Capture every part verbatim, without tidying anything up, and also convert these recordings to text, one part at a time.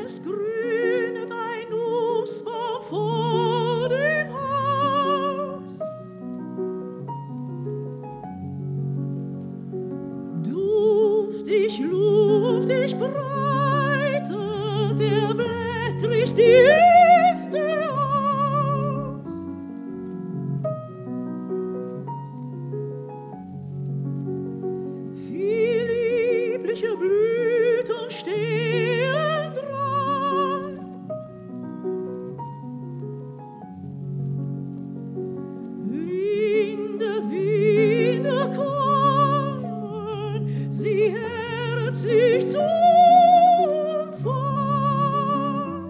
es grünet ein Nussbaum vor dem Haus. Duftig, luftig breitet der Blättrich die Äste aus. Viel liebliche Blüten stehen dran. Winde, Winde kommen, sie herzlich zu umfangen.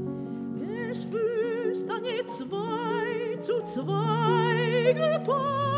Es flößt dann je zwei zu zwei gepackt.